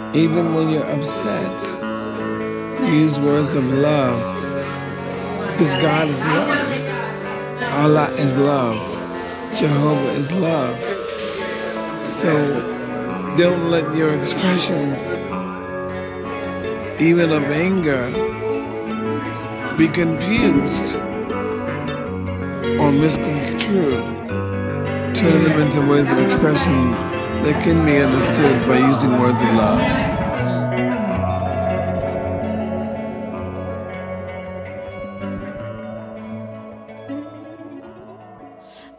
Even when you're upset, use words of love because God is love. Allah is love. Jehovah is love. So don't let your expressions, even of anger, be confused or misconstrued. Turn them into ways of expression that can be understood by using words of love.